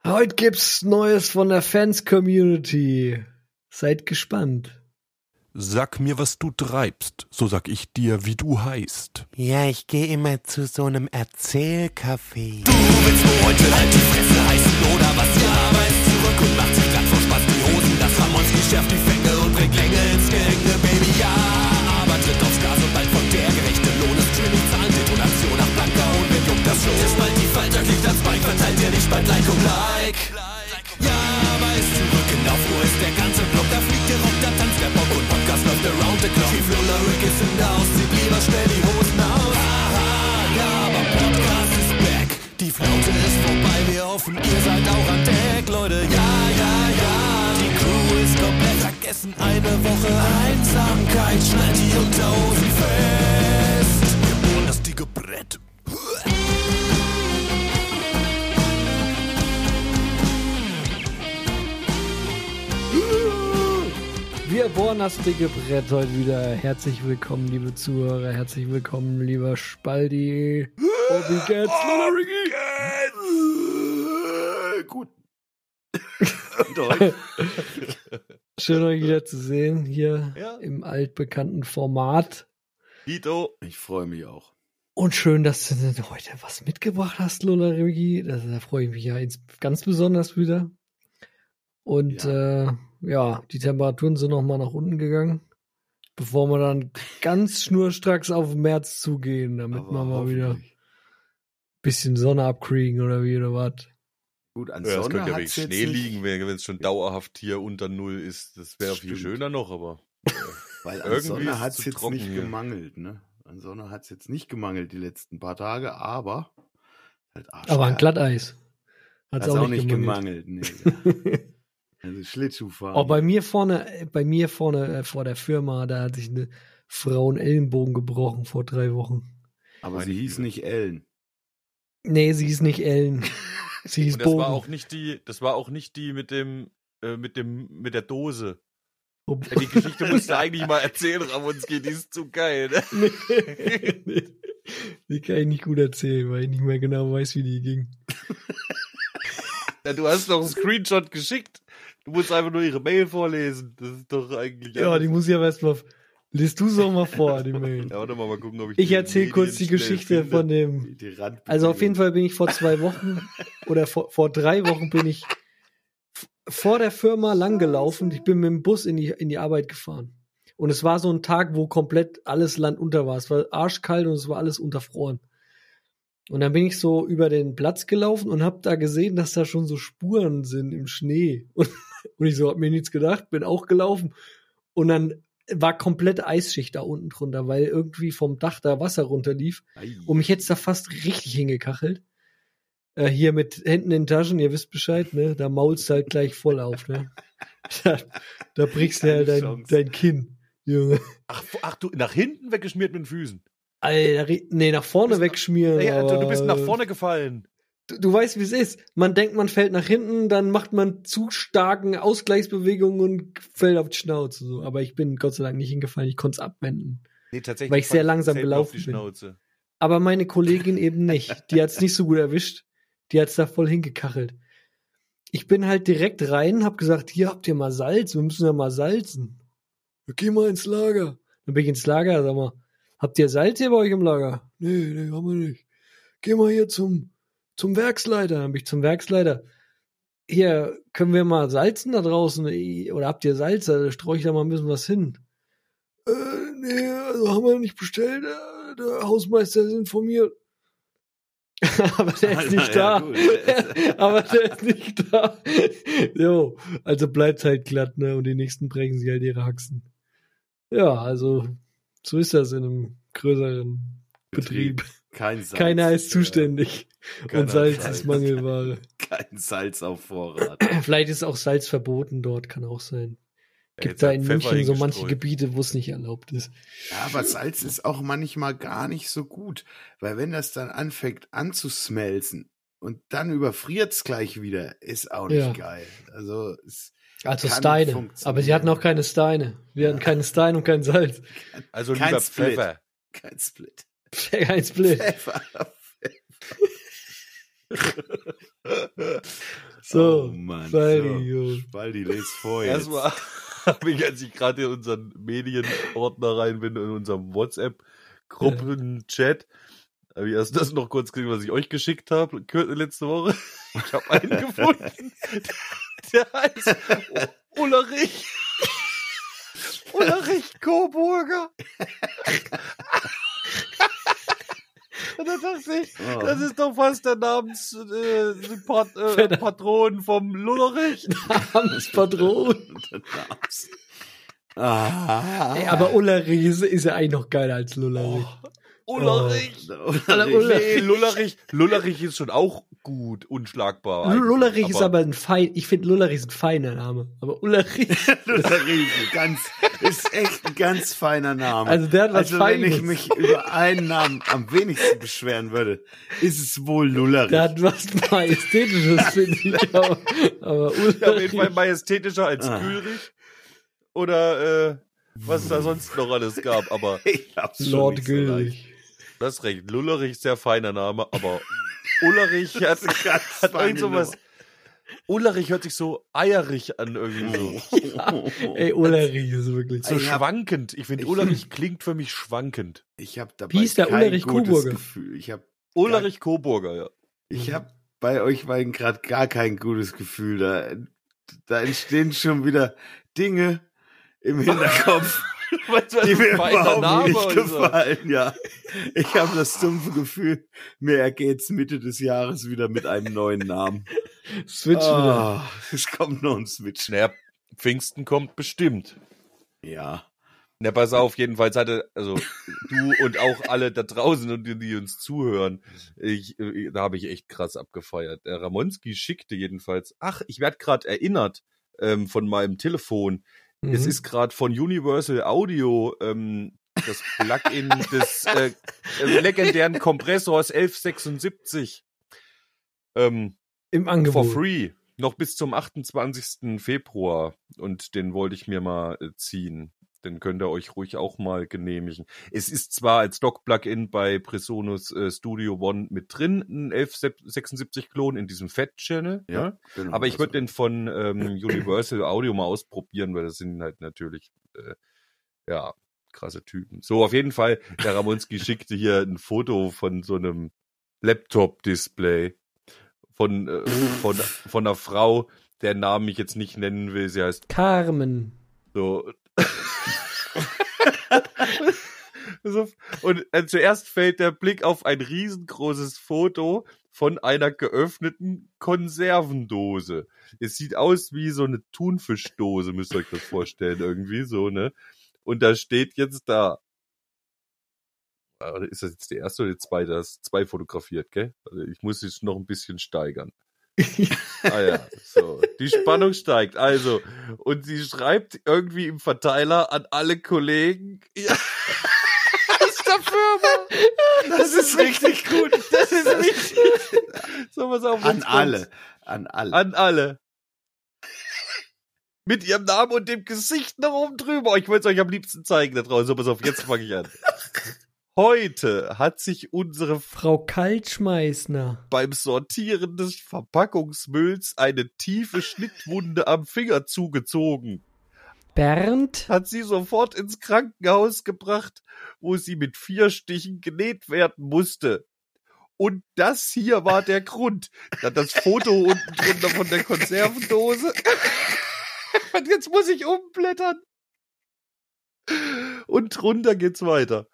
Heute gibt's Neues von der Fans-Community. Seid gespannt. Sag mir, was du treibst, so sag ich dir, wie du heißt. Ja, ich gehe immer zu so einem Erzählcafé. Du willst nur heute halt die Fresse heißen oder was? Ja, aber ist zurück und macht sich grad vor Spaß die Hosen. Das Ramonski schärft die Fänge und bringt Länge ins Gehänge, Baby, ja. Aber tritt aufs Gas und bald folgt der gerechte Lohn. Das Streaming zahlen Detonation nach Blanka und wer juckt das schon? Der Spalt die Falter, kriegt das Spike, verteilt dir nicht bald Like und Like. Ja, aber ist zurück in Aufruhr, ist der ganze Block, da fliegt der Rock, da tanzt der Bock und Podcast läuft around the clock. Chief Lola Rick ist in der Haus, zieht lieber schnell die Hosen aus. Aha, ja, aber Podcast ist back, die Flaute ist vorbei, wir hoffen, ihr seid auch an Deck, Leute, ja, ja, ja. Die Crew ist komplett vergessen, eine Woche Einsamkeit, schnallt die Unterhosen fest. Wir bohren das dicke Brett. Wir bohren das dicke Brett heute wieder. Herzlich willkommen, liebe Zuhörer. Herzlich willkommen, lieber Spaldi. Bobby Getz, Gut. Schön, euch wieder zu sehen hier im altbekannten Format. Dito, ich freue mich auch. Und schön, dass du heute was mitgebracht hast, Lola Rigi. Da freue ich mich ja ganz besonders wieder. Und die Temperaturen sind nochmal nach unten gegangen, bevor wir dann ganz schnurstracks auf den März zugehen, damit wir mal wieder ein bisschen Sonne abkriegen oder wie oder was. Gut, an Ja, es Sonne könnte ja hat's wegen jetzt Schnee nicht, liegen, wenn es schon dauerhaft hier unter Null ist. Das wäre viel Stimmt. schöner noch, aber weil an irgendwie Sonne ist hat es es zu jetzt trocken nicht hier. gemangelt, ne? An Sonne hat es jetzt nicht gemangelt die letzten paar Tage, aber halt Aber an Glatteis hat hat es es auch nicht gemangelt. Nee. Also Schlittschuhfahren. Auch bei mir vorne vor der Firma, da hat sich eine Frau einen Ellenbogen gebrochen vor 3 Wochen. Aber sie hieß nicht Ellen. Nee, sie ist nicht Ellen. Sie hieß Und das Bogen. war auch nicht die mit der Dose. Oh. Ja, die Geschichte musst du eigentlich mal erzählen, Ramonski, die ist zu geil, ne? Nee. Die kann ich nicht gut erzählen, weil ich nicht mehr genau weiß, wie die ging. Ja, du hast doch einen Screenshot geschickt. Du musst einfach nur ihre Mail vorlesen. Das ist doch eigentlich... Ja, die muss ich aber erstmal... Liest du es auch mal vor, die Mail. Ja, warte mal gucken, ob Ich die erzähle kurz die Medien Geschichte schnell von finde. dem... Die Randbewegung. Also auf jeden Fall bin ich vor 2 Wochen oder vor 3 Wochen bin ich vor der Firma langgelaufen. Ich bin mit dem Bus in die Arbeit gefahren. Und es war so ein Tag, wo komplett alles Land unter war. Es war arschkalt und es war alles unterfroren. Und dann bin ich so über den Platz gelaufen und hab da gesehen, dass da schon so Spuren sind im Schnee. Und ich so, hab mir nichts gedacht, bin auch gelaufen. Und dann war komplett Eisschicht da unten drunter, weil irgendwie vom Dach da Wasser runterlief. Ei. Und mich hätt's da fast richtig hingekachelt. Hier mit Händen in den Taschen, ihr wisst Bescheid, ne? Da maulst du halt gleich voll auf, ne? Da brichst du ja Keine Chance. dein Kinn, Junge. Ach, du, nach hinten weggeschmiert mit den Füßen. Alter, nee, nach vorne Du bist wegschmieren. Ey, Alter, aber du bist nach vorne gefallen. Du weißt, wie es ist. Man denkt, man fällt nach hinten, dann macht man zu starken Ausgleichsbewegungen und fällt auf die Schnauze. So. Aber ich bin Gott sei Dank nicht hingefallen, ich konnte es abwenden. Nee, tatsächlich. Weil ich sehr fand langsam safe gelaufen auf die bin. Schnauze. Aber meine Kollegin eben nicht. Die hat's nicht so gut erwischt. Die hat's da voll hingekachelt. Ich bin halt direkt rein, hab gesagt, hier habt ihr mal Salz, wir müssen ja mal salzen. Ja, geh mal ins Lager. Dann bin ich ins Lager, sag mal, habt ihr Salz hier bei euch im Lager? Nee, haben wir nicht. Geh mal hier zum Werksleiter. Dann bin ich zum Werksleiter. Hier, können wir mal salzen da draußen? Oder habt ihr Salz? Da streue ich da mal ein bisschen was hin. Nee, also haben wir nicht bestellt. Der Hausmeister ist informiert. Aber der ist nicht da. Ja, gut. Aber der ist nicht da. Jo, also bleibt halt glatt, ne? Und die nächsten brechen sich halt ihre Haxen. Ja, also so ist das in einem größeren Betrieb. Kein Salz. Keiner ist zuständig. Keiner Und Salz Salz. ist Mangelware. Kein Salz auf Vorrat. Vielleicht ist auch Salz verboten dort, kann auch sein. Gibt Jetzt da hat in Pfeffer München so manche hingestreut. Gebiete, wo es nicht erlaubt ist. Ja, aber Salz ist auch manchmal gar nicht so gut, weil wenn das dann anfängt anzusmelzen und dann überfriert's gleich wieder, ist auch nicht Ja. geil. Also es Also kann Steine. funktionieren. Aber sie hatten auch keine Steine. Wir hatten keine Steine und kein Salz. Also Kein lieber Split. Pfeffer. Kein Split. Kein Split. Pfeffer. So, Oh Mann. Spaldi, So. Junge. Spaldi, les vor jetzt. Erstmal habe ich, als ich gerade in unseren Medienordner rein bin, in unserem WhatsApp-Gruppenchat, habe ich erst das noch kurz gesehen, was ich euch geschickt habe, letzte Woche. Ich habe einen gefunden, der heißt Ulrich Coburger. Und da dachte ich, das ist doch fast der Patron vom Lullerich. Namenspatron. Ey, aber Ullerich ist ja eigentlich noch geiler als Lullerich. Ulrich. Ulrich. Nee, Lullerich ist schon auch gut, unschlagbar. eigentlich. Lullerich ist aber ich finde Lullerich ist ein feiner Name. Aber Ullerich. Lullerich ist echt ein ganz feiner Name. Also der hat was wenn Feines. ich mich über einen Namen am wenigsten beschweren würde, ist es wohl Lullerich. Der hat was Majestätisches, finde ich. Aber Ja, auf jeden Fall Ullerich. majestätischer als Gülrich. Oder was es da sonst noch alles gab. Aber Ich hab's schon Lord nicht so leicht. Gülrich. das ist recht. Lullerich, sehr feiner Name. Aber Ulrich hat irgend feine sowas. Ulrich hört sich so eierig an irgendwie so. Ey, Ullerich ist wirklich So Ich hab- schwankend. Ich finde, Ulrich klingt für mich schwankend. Ich habe dabei Wie ist der kein Ulrich gutes Coburger? Gefühl. Ulrich Coburger, ja. Ich habe bei euch beiden gerade gar kein gutes Gefühl. Da entstehen schon wieder Dinge im Hinterkopf, Weißt du, was die ein mir feiner überhaupt Name nicht und so. gefallen. Ja, ich habe das dumpfe Gefühl, mir ergeht's Mitte des Jahres wieder mit einem neuen Namen. Switch wieder. Es kommt noch ein Switch. Naja, Pfingsten kommt bestimmt. Ja. Na, pass auf, jedenfalls also du und auch alle da draußen und die uns zuhören, da habe ich echt krass abgefeiert. Der Ramonski schickte jedenfalls, ich werde gerade erinnert von meinem Telefon, es ist gerade von Universal Audio das Plugin des legendären Kompressors 1176 Im for Angebot. free, noch bis zum 28. Februar und den wollte ich mir mal ziehen. Den könnt ihr euch ruhig auch mal genehmigen. Es ist zwar als Dock-Plugin bei Presonus Studio One mit drin, ein 1176-Klon in diesem Fat-Channel, ja? Genau. Aber ich würde den von Universal Audio mal ausprobieren, weil das sind halt natürlich, krasse Typen. So, auf jeden Fall, der Ramonski schickte hier ein Foto von so einem Laptop-Display von einer Frau, deren Namen ich jetzt nicht nennen will. Sie heißt Carmen. so. Und zuerst fällt der Blick auf ein riesengroßes Foto von einer geöffneten Konservendose. Es sieht aus wie so eine Thunfischdose, müsst ihr euch das vorstellen, irgendwie so, ne? Und da steht jetzt da. Ist das jetzt der erste oder der zweite? Das ist 2 fotografiert, gell? Also ich muss es noch ein bisschen steigern. So. Die Spannung steigt. Also, und sie schreibt irgendwie im Verteiler an alle Kollegen. Ja. Aus der Firma. Das ist richtig gut. Das ist richtig. So, was auf An uns alle. kommt. An alle. Mit ihrem Namen und dem Gesicht noch oben drüber. Ich wollte es euch am liebsten zeigen da draußen. So, pass auf, jetzt fange ich an. Heute hat sich unsere Frau Kaltschmeißner. beim Sortieren des Verpackungsmülls eine tiefe Schnittwunde am Finger zugezogen. Bernd? Hat sie sofort ins Krankenhaus gebracht, wo sie mit 4 Stichen genäht werden musste. Und das hier war der Grund. Dann das Foto unten drunter von der Konservendose. Und jetzt muss ich umblättern. Und drunter geht's weiter.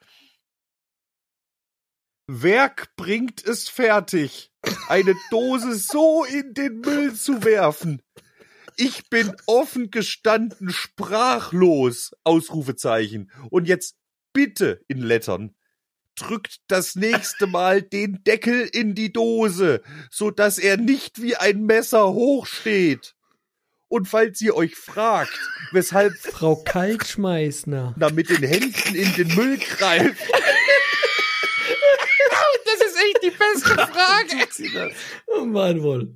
Werk bringt es fertig, eine Dose so in den Müll zu werfen. Ich bin offen gestanden sprachlos, Ausrufezeichen. Und jetzt bitte in Lettern, drückt das nächste Mal den Deckel in die Dose, so dass er nicht wie ein Messer hochsteht. Und falls ihr euch fragt, weshalb Frau Kaltschmeißner. mit den Händen in den Müll greift, das ist echt die beste Frage. Oh Mann, wohl.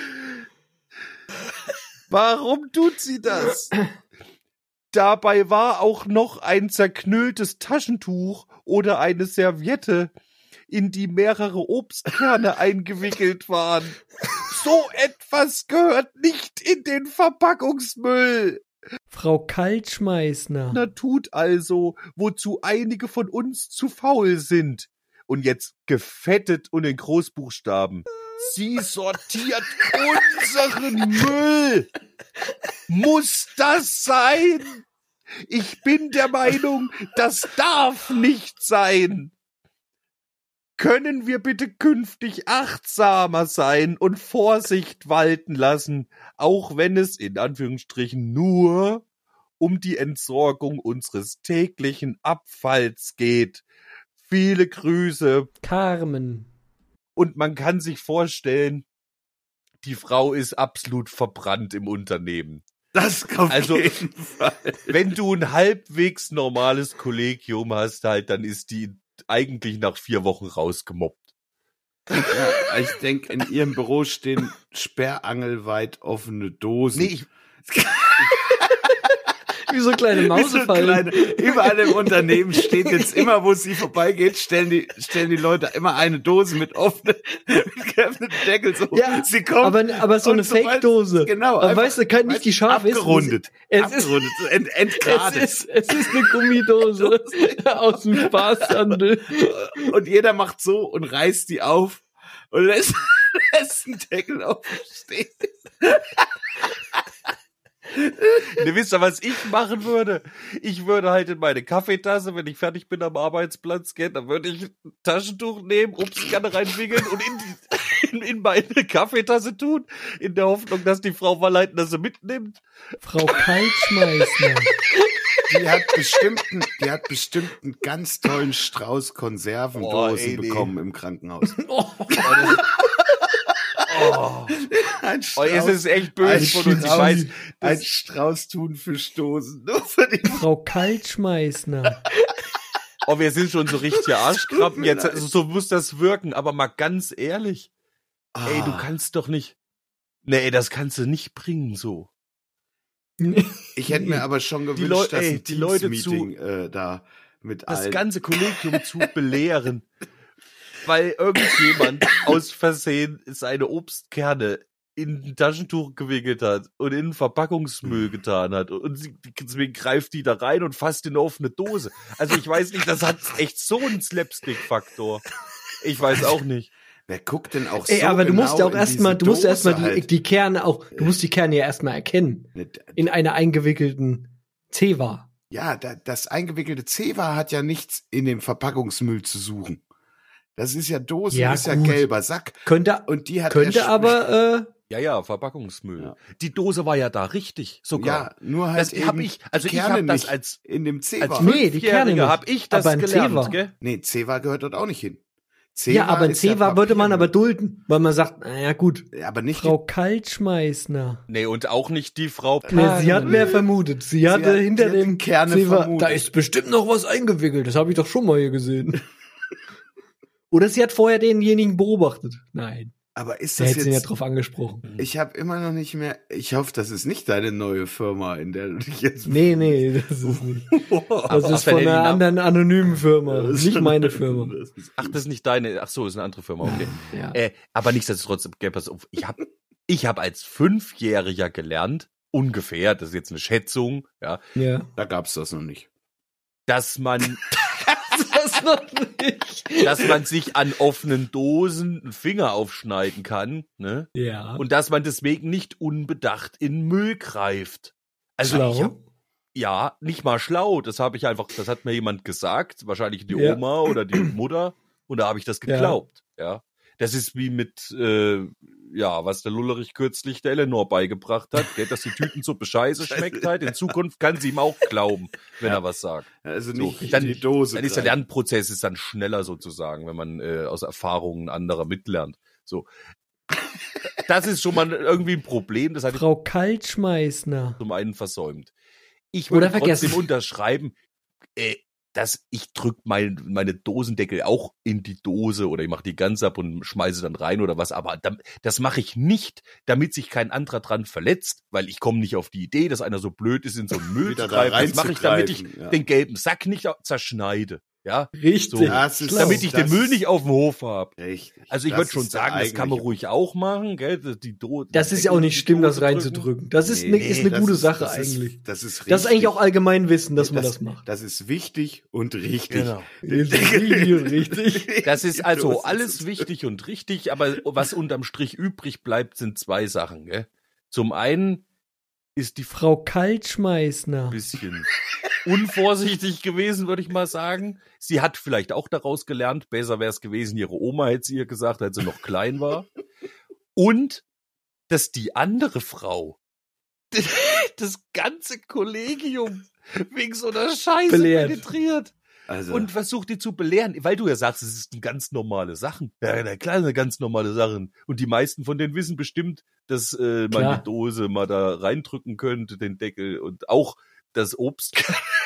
Warum tut sie das? Dabei war auch noch ein zerknülltes Taschentuch oder eine Serviette, in die mehrere Obstkerne eingewickelt waren. So etwas gehört nicht in den Verpackungsmüll. Frau Kaltschmeißner. Na tut also, wozu einige von uns zu faul sind. Und jetzt gefettet und in Großbuchstaben. Sie sortiert unseren Müll. Muss das sein? Ich bin der Meinung, das darf nicht sein. Können wir bitte künftig achtsamer sein und Vorsicht walten lassen, auch wenn es in Anführungsstrichen nur um die Entsorgung unseres täglichen Abfalls geht. Viele Grüße. Carmen. Und man kann sich vorstellen, die Frau ist absolut verbrannt im Unternehmen. Das auf Also, jeden Fall. Wenn du ein halbwegs normales Kollegium hast, halt, dann ist die eigentlich nach 4 Wochen rausgemobbt. Ja, ich denke, in ihrem Büro stehen sperrangelweit offene Dosen. Nee, Wie so kleine Mausefallen. Überall im Unternehmen steht jetzt immer, wo sie vorbeigeht, stellen die Leute immer eine Dose mit geöffneten Deckel. So. Ja, sie kommt, aber so eine Fake-Dose. Genau. Aber weißt du, nicht die scharf abgerundet, ist. abgerundet, entgradet. Es ist eine Gummidose aus dem Spaßhandel. Und jeder macht so und reißt die auf und lässt einen Deckel aufstehen. Ne, wisst ihr, was ich machen würde? Ich würde halt in meine Kaffeetasse, wenn ich fertig bin am Arbeitsplatz, dann würde ich ein Taschentuch nehmen, Obstkerne reinwickeln und in meine Kaffeetasse tun, in der Hoffnung, dass die Frau verleiten, dass sie mitnimmt. Frau Kaltschmeißner. Die hat bestimmt einen ganz tollen Strauß Konservendosen bekommen im Krankenhaus. Ein Strauß, es ist echt böse von uns. Ich weiß, ein Strauß Thunfischdosen. Nur für die Frau Kaltschmeißner. wir sind schon so richtige Arschkrabben jetzt. Also, so muss das wirken. Aber mal ganz ehrlich. Ey, du kannst doch nicht. Nee, das kannst du nicht bringen so. Ich hätte mir aber schon gewünscht, dass ein die Leute Teams-Meeting da mit das allen. ganze Kollegium zu belehren. Weil irgendjemand aus Versehen seine Obstkerne in ein Taschentuch gewickelt hat und in einen Verpackungsmüll getan hat. Und deswegen greift die da rein und fasst in eine offene Dose. Also ich weiß nicht, das hat echt so einen Slapstick-Faktor. Ich weiß auch nicht. Wer guckt denn auch so aber du musst ja auch erstmal die Kerne auch, du musst die Kerne ja erstmal erkennen. In einer eingewickelten Zewa. Ja, das eingewickelte Zewa hat ja nichts in dem Verpackungsmüll zu suchen. Das ist ja Dose, ja, ist ja gut. gelber Sack. Könnte aber Ja, Verpackungsmüll. Ja. Die Dose war ja da richtig sogar. Ja, nur halt das eben hab ich, also die ich Kerne habe das nicht als in dem Zewa. Nee, die Kerne nicht. Habe ich das aber gelernt, Zewa. gell? Nee, Zewa gehört dort auch nicht hin. Zewa ja, aber ein Zewa würde man aber dulden, weil man sagt, naja gut, ja, aber nicht Frau Kaltschmeißner. Nee, und auch nicht die Frau Nee, sie hat mehr vermutet. Sie hatte hinter dem Kerne Zewa, vermutet. da ist bestimmt noch was eingewickelt, das habe ich doch schon mal hier gesehen. Oder sie hat vorher denjenigen beobachtet. Nein. Aber ist Der das hätte sie ja jetzt? drauf angesprochen. Ich habe immer noch nicht mehr. Ich hoffe, das ist nicht deine neue Firma, in der du dich jetzt. Nee, das ist nicht. Das Aber ist von einer anderen anonymen Firma. Das ist Nicht schon- meine Firma. Ach, das ist nicht deine. Ach so, ist eine andere Firma, okay. Ja. Aber nichtsdestotrotz, pass auf, ich hab als 5-Jähriger gelernt, ungefähr, das ist jetzt eine Schätzung, ja, Ja. Da gab's das noch nicht. dass man Das noch nicht. dass man sich an offenen Dosen einen Finger aufschneiden kann, ne? Ja. Und dass man deswegen nicht unbedacht in Müll greift. Also Schlau. ich hab, ja, nicht mal schlau, das hat mir jemand gesagt, wahrscheinlich die Ja. Oma oder die Mutter, und da habe ich das geglaubt, ja. Das ist wie mit, was der Lullerich kürzlich der Eleanor beigebracht hat, gell, dass die Tütensuppe scheiße schmeckt halt. In Zukunft kann sie ihm auch glauben, wenn er was sagt. Also So, nicht dann, die Dose. dann ist der greifen. Lernprozess ist dann schneller sozusagen, wenn man aus Erfahrungen anderer mitlernt. So, das ist schon mal irgendwie ein Problem. Das hatte ich Frau Kaltschmeißner. zum einen versäumt. Ich Oder würde vergessen. trotzdem unterschreiben, dass ich drück meine Dosendeckel auch in die Dose oder ich mache die ganz ab und schmeiße dann rein oder was. Aber das mache ich nicht, damit sich kein anderer dran verletzt, weil ich komme nicht auf die Idee, dass einer so blöd ist, in so einen Müll Wieder zu da greifen. Das mache ich, damit ich reinzugreifen, ja. den gelben Sack nicht zerschneide. Ja, Richtig. So, Das ist- damit ich den das Müll ist- nicht auf dem Hof habe. Richtig. Also ich Das würde schon ist der sagen, das kann man eigentliche- ruhig auch machen, gell? Das ist ja auch nicht schlimm, das reinzudrücken. Das ist Nee, ist eine das gute ist- Sache das ist- eigentlich. Das ist Das ist eigentlich richtig. auch Allgemeinwissen, dass man das macht. Das ist wichtig und richtig. Genau. Richtig. Das ist also Das ist- alles wichtig und richtig, aber was unterm Strich übrig bleibt, sind 2 Sachen, gell? Zum einen ist die Frau Frau Kaltschmeißner. ein bisschen unvorsichtig gewesen, würde ich mal sagen. Sie hat vielleicht auch daraus gelernt, besser wäre es gewesen, ihre Oma hätte sie ihr gesagt, als sie noch klein war. Und, dass die andere Frau das ganze Kollegium wegen so einer Scheiße Belehrt. penetriert Also, und versucht die zu belehren, weil du ja sagst, es ist eine ganz normale Sachen. Ja, na klar, eine ganz normale Sachen. Und die meisten von denen wissen bestimmt, dass man Klar. die Dose mal da reindrücken könnte, den Deckel und auch das Obst.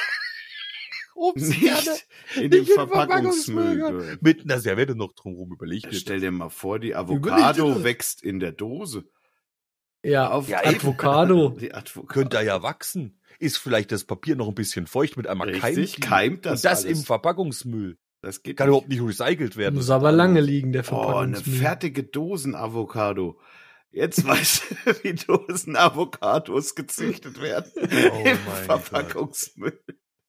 Obstkerne nicht in dem nicht in Verpackungsmüll. Verpackungsmüll. Mit einer Serviette noch drumherum überlegt. Stell dir mal vor, die Überleg Avocado dir. wächst in der Dose. Ja, Auf Ja, Avocado. Die Avocado. Könnte da ja wachsen. Ist vielleicht das Papier noch ein bisschen feucht mit einmal Richtig, die. keimt das Und das alles. im Verpackungsmüll. Das geht Kann nicht. überhaupt nicht recycelt werden. Muss das aber Avocado. lange liegen, der Oh, eine Verpackungsmüll. fertige Dosen-Avocado. Jetzt weißt du, wie Dosen-Avocados gezüchtet werden. Oh Im mein Verpackungsmüll.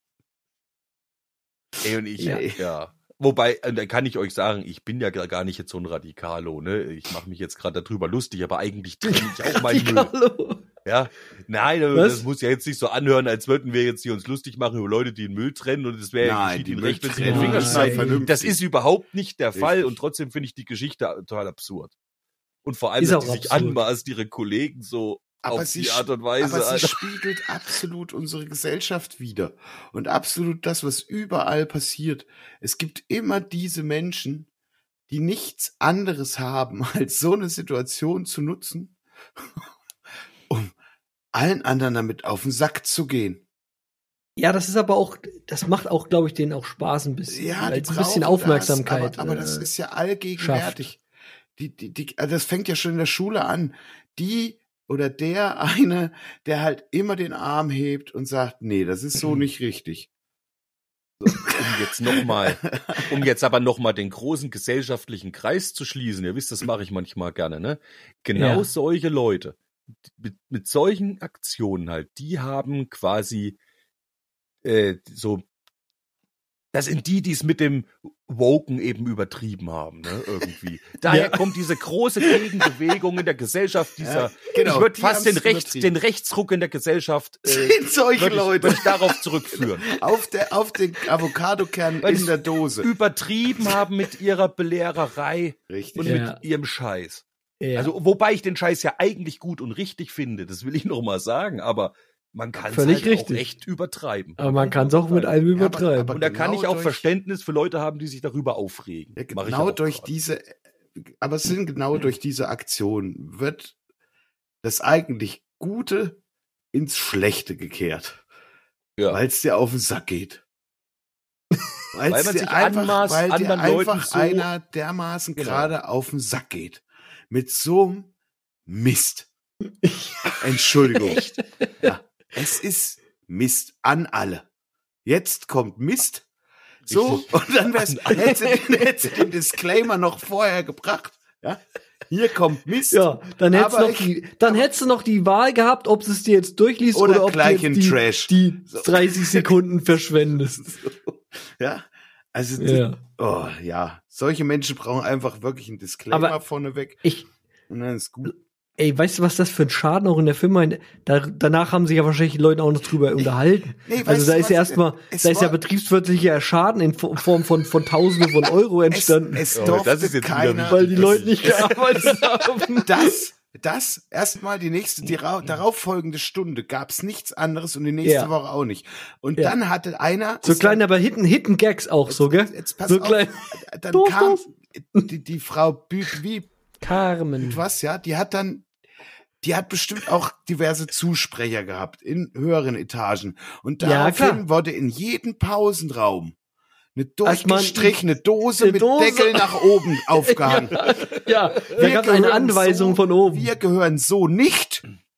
Ey, und ich, Ja. ja. Wobei, da kann ich euch sagen, ich bin ja gar nicht jetzt so ein Radikalo, ne? Ich mache mich jetzt gerade darüber lustig, aber eigentlich trenne ich auch meinen Müll. Radikalo. Ja, nein, Was? das muss ja jetzt nicht so anhören, als würden wir jetzt hier uns lustig machen über Leute, die den Müll trennen und es wäre ja Nein, geschieht die ihnen recht, wenn sie den Mülltrennung Finger ist schneiden. vernünftig. Das ist überhaupt nicht der Fall Richtig. und trotzdem finde ich die Geschichte total absurd. Und vor allem, Ist dass auch die sich absurd. anmaßt, ihre Kollegen so Aber auf sie, die Art und Weise. aber sie Alter. spiegelt absolut unsere Gesellschaft wider. Und absolut das, was überall passiert. Es gibt immer diese Menschen, die nichts anderes haben, als so eine Situation zu nutzen, um allen anderen damit auf den Sack zu gehen. Ja, das ist aber auch, das macht auch, glaube ich, denen auch Spaß ein bisschen. Ja, weil die es ein bisschen brauchen Aufmerksamkeit. Das, aber das ist ja allgegenwärtig. Also das fängt ja schon in der Schule an. Die oder der eine, der halt immer den Arm hebt und sagt, nee, das ist so nicht richtig. Um jetzt aber nochmal den großen gesellschaftlichen Kreis zu schließen, ihr wisst, das mache ich manchmal gerne, ne? Genau Ja. solche Leute, mit solchen Aktionen halt, die haben quasi so, das sind die es mit dem Woken eben übertrieben haben, ne, irgendwie. Daher Ja. kommt diese große Gegenbewegung in der Gesellschaft, dieser, genau, ich würde die fast haben's den übertrieben. Rechtsruck in der Gesellschaft, Sind solche würde Leute ich darauf zurückführen. auf den Avocadokern Weil in es der Dose. Übertrieben haben mit ihrer Belehrerei Richtig. und Ja. mit ihrem Scheiß. ja. Also, wobei ich den Scheiß ja eigentlich gut und richtig finde, das will ich noch mal sagen, aber man kann es Völlig halt auch richtig. echt übertreiben. aber man kann es auch mit allem Ja, aber- übertreiben. aber Und da kann genau ich auch durch- Verständnis für Leute haben, die sich darüber aufregen. Ja, Mach ich genau auch durch grad. diese, aber es sind genau durch diese Aktion wird das eigentlich Gute ins Schlechte gekehrt. Ja. Weil es dir auf den Sack geht. Weil man dir sich anmaßt, weil dir anderen Leuten einfach so- einer dermaßen Genau. gerade auf den Sack geht. Mit so einem Mist. Entschuldigung. Ja, es ist Mist an alle. Jetzt kommt Mist. So, Richtig. und dann hättest du den Disclaimer noch vorher gebracht. Ja? Hier kommt Mist. Ja, dann Aber hättest du noch die Wahl gehabt, ob du es dir jetzt durchliest Oder oder ob gleich du in jetzt Trash. die So. 30 Sekunden verschwendest. Ja, also, Ja. oh ja, solche Menschen brauchen einfach wirklich einen Disclaimer Aber vorneweg. Ich, Und dann ist gut. ey, weißt du, was das für ein Schaden auch in der Firma? Danach haben sich ja wahrscheinlich die Leute auch noch drüber unterhalten. Nee, weißt Also da du ist ja was? erstmal, Es da ist ja war- betriebswirtschaftlicher Schaden in Form von Tausenden von Euro entstanden, Es Oh, durfte das ist jetzt wieder keiner, weil die Leute nicht gearbeitet haben. das erstmal die darauffolgende Stunde gab's nichts anderes und die nächste Ja. Woche auch nicht. Und Ja. dann hatte einer So ist klein, aber Hidden Gags auch so, gell? jetzt pass So auf, klein. dann Doch, kam doch. die Frau wie Carmen. was, ja, die hat bestimmt auch diverse Zusprecher gehabt in höheren Etagen. Und Ja, daraufhin klar. wurde in jedem Pausenraum eine Erstmal durchgestrichene Dose eine mit Dose. Deckel nach oben aufgehangen. Ja, da Wir gab es eine gehören Anweisung so, von oben. Wir gehören so nicht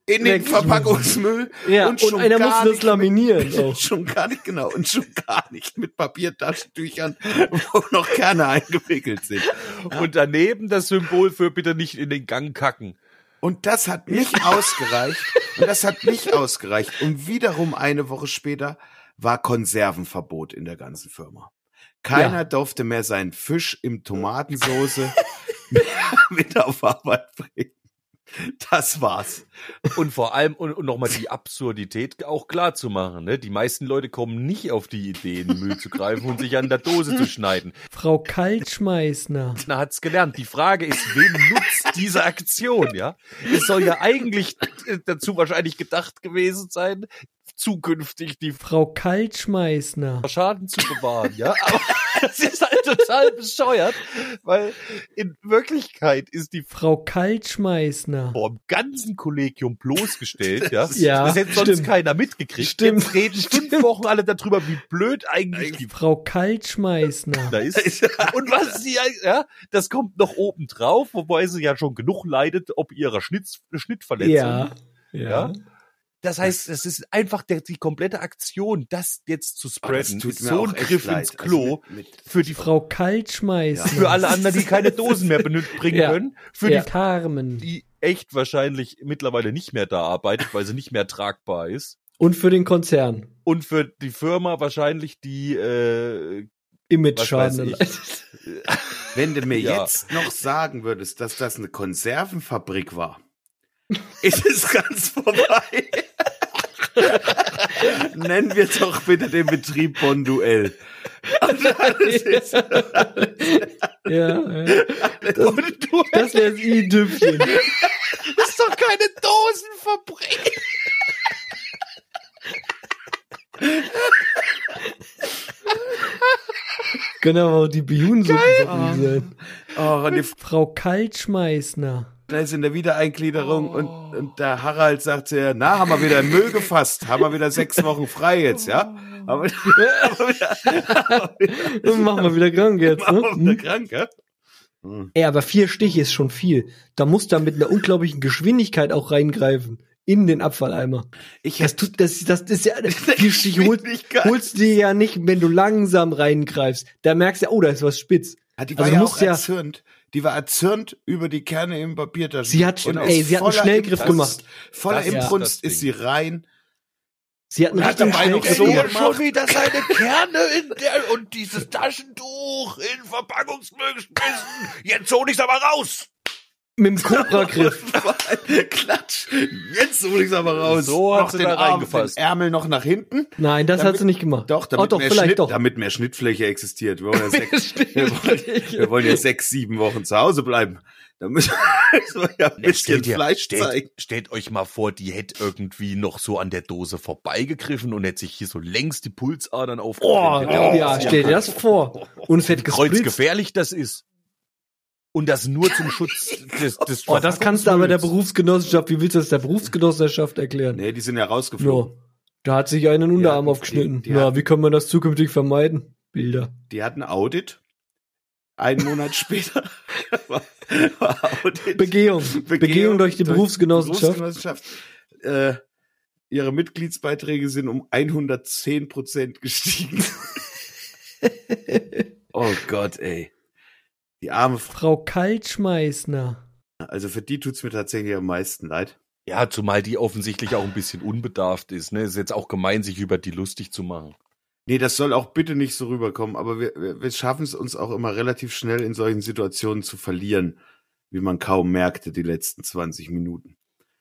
in den Verpackungsmüll. Ja, und schon einer gar musste das nicht laminieren mit, auch. Schon gar nicht, genau. Und schon gar nicht mit Papiertaschentüchern, wo noch Kerne eingewickelt sind. Und daneben das Symbol für bitte nicht in den Gang kacken. Und das hat nicht ausgereicht. Und wiederum eine Woche später war Konservenverbot in der ganzen Firma. Keiner durfte mehr seinen Fisch im Tomatensoße mit auf Arbeit bringen. Das war's. Und vor allem, und nochmal die Absurdität auch klar zu machen, ne? Die meisten Leute kommen nicht auf die Idee, in den Müll zu greifen und sich an der Dose zu schneiden. Frau Kaltschmeißner. Na, hat's gelernt. Die Frage ist, wem nutzt diese Aktion, ja? Es soll ja eigentlich dazu wahrscheinlich gedacht gewesen sein, zukünftig die Frau Kaltschmeißner. Schaden zu bewahren, ja? Aber das ist halt total bescheuert, weil in Wirklichkeit ist die Frau Kaltschmeißner. vom ganzen Kollegium bloßgestellt, ja? Ja, Das hätte sonst stimmt. keiner mitgekriegt. Stimmt. Jetzt reden 5 Wochen alle darüber, wie blöd eigentlich die Frau Kaltschmeißner. da ist. Und was sie, ja, das kommt noch oben drauf, wobei sie ja schon genug leidet, ob ihrer Schnittverletzung. Ja. Ja. Das heißt, es ist einfach die komplette Aktion, das jetzt zu spreaden, tut ist mir so auch ein echt Griff leid. ins Klo Also mit für die Frau Kaltschmeißner. für alle anderen, die keine Dosen mehr bringen Ja. können, für Ja. die Carmen. die echt wahrscheinlich mittlerweile nicht mehr da arbeitet, weil sie nicht mehr tragbar ist. Und für den Konzern. Und für die Firma wahrscheinlich die Image-Schaden. Was weiß Wenn du mir Ja. jetzt noch sagen würdest, dass das eine Konservenfabrik war, ist es ganz vorbei. Nennen wir doch bitte den Betrieb Bonduell. Ja. Das wäre das i-Düpfchen. Das ist doch keine Dosenfabrik. Genau, die Bihunensuppe sein. Oh, und die Frau Kaltschmeißner. Frau ist in der Wiedereingliederung und der Harald sagt ja, na, haben wir wieder Müll gefasst, haben wir wieder 6 Wochen frei jetzt, ja? Machen wir wieder krank jetzt, Machen wir wieder ne? krank, ja? Ey, aber 4 Stiche ist schon viel. Da musst du mit einer unglaublichen Geschwindigkeit auch reingreifen. In den Abfalleimer. Das ist ja, 4 Stiche holst du dir ja nicht, wenn du langsam reingreifst. Da merkst du ja, oh, da ist was spitz. Die war Also ja musst auch ja- erzürnt. Die war erzürnt über die Kerne im Papiertaschen. Sie hat, Und ey, ist sie hat einen voller Schnellgriff Inbrunst- gemacht. Voller Das ist Inbrunst das ist sie rein. Sie hat einen Und hat richtigen dabei noch Schnellgriff so gemacht. gemacht. wieder seine Kerne und dieses Taschentuch in Verpackungsmüll geschmissen. Jetzt hol ich's aber raus. Mit dem Cobra-Griff. Klatsch. Jetzt hol ich's aber raus. So hat Noch sie den da Arm, reingefasst. Den Ärmel noch nach hinten. Nein, das hat sie nicht gemacht. Doch, damit, doch, mehr, vielleicht Schnitt, doch. damit mehr Schnittfläche existiert. Wir wollen wir wollen ja 6, 7 Wochen zu Hause bleiben. Da müssen wir ja ein bisschen Fleisch zeigen. Stellt euch mal vor, die hätte irgendwie noch so an der Dose vorbeigegriffen und hätte sich hier so längst die Pulsadern Oh, aufgerichtet. ja, stell dir das vor. Und es hätte gesplitzt. Kreuzgefährlich das ist. Und das nur zum Schutz des Oh, das kannst du aber der Verpackungsmülls. Berufsgenossenschaft, wie willst du das der Berufsgenossenschaft erklären? Nee, die sind ja rausgeflogen. No. Da hat sich einen Unterarm Ja, aufgeschnitten. die Na, hatten- wie können wir das zukünftig vermeiden? Bilder. Die hatten Audit. Einen Monat später war Audit. Begehung. Begehung durch die Berufsgenossenschaft. Ihre Mitgliedsbeiträge sind um 110% gestiegen. Oh Gott, ey. Die arme Frau. Frau Kaltschmeißner. Also für die tut's mir tatsächlich am meisten leid. Ja, zumal die offensichtlich auch ein bisschen unbedarft ist. Ne, ist jetzt auch gemein, sich über die lustig zu machen. Nee, das soll auch bitte nicht so rüberkommen, aber wir schaffen es uns auch immer relativ schnell in solchen Situationen zu verlieren, wie man kaum merkte die letzten 20 Minuten.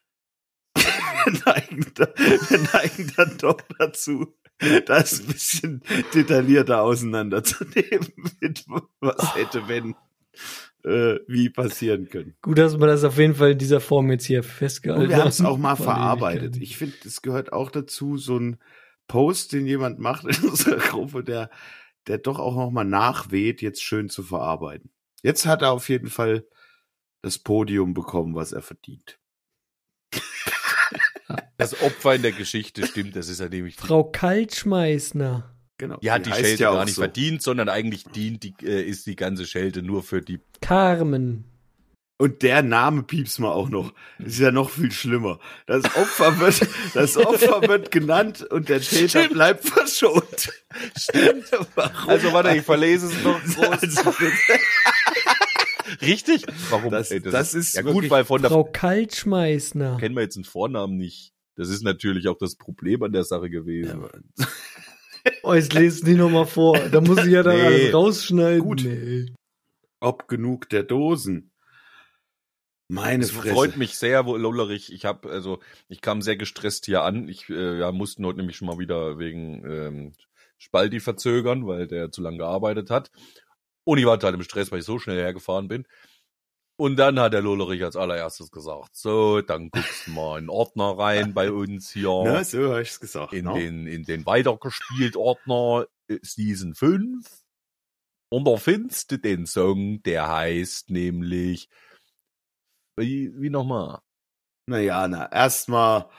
Wir neigen dann doch dazu, das ein bisschen detaillierter auseinanderzunehmen, mit was hätte, wenn, wie passieren können. Gut, dass wir das auf jeden Fall in dieser Form jetzt hier festgehalten Und wir haben es auch mal Vor verarbeitet. Ewigkeiten. Ich finde, es gehört auch dazu, so ein Post, den jemand macht in unserer Gruppe, der doch auch noch mal nachweht, jetzt schön zu verarbeiten. Jetzt hat er auf jeden Fall das Podium bekommen, was er verdient. Das Opfer in der Geschichte stimmt, das ist ja nämlich Frau Kaltschmeißner. Genau. die hat die heißt Schelte ja gar auch nicht so. verdient, sondern eigentlich ist die ganze Schelte nur für die Carmen. Und der Name piepst mal auch noch. Das ist ja noch viel schlimmer. Das Opfer wird genannt und der Täter bleibt verschont. Stimmt. Also warte, ich verlese es noch groß. Richtig? Warum? Das ist ja gut, weil von der Frau Kaltschmeißner. kennen wir jetzt den Vornamen nicht. Das ist natürlich auch das Problem an der Sache gewesen. Oh, jetzt lesen die nochmal vor. Da muss ich ja dann Nee. alles rausschneiden. Gut. Nee. Ob genug der Dosen. Meine Es Fresse. freut mich sehr, Lollerich. Ich kam sehr gestresst hier an. Mussten heute nämlich schon mal wieder wegen Spalti verzögern, weil der zu lange gearbeitet hat. Und ich war total im Stress, weil ich so schnell hergefahren bin. Und dann hat der Lollerich als allererstes gesagt, so, dann guckst du mal in den Ordner rein bei uns hier. Na, so habe ich's gesagt. in ne? den weitergespielt Ordner Season 5. Und da findest du den Song, der heißt nämlich, wie nochmal? Naja, erstmal.